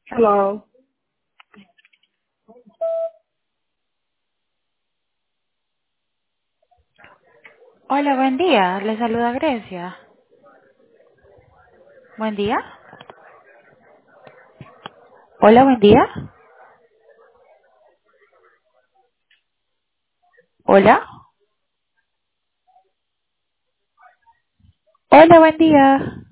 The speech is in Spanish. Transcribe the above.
Hello. Hola, buen día. Le saluda Grecia. Buen día. Hola, buen día. Hola. Hola, buen día.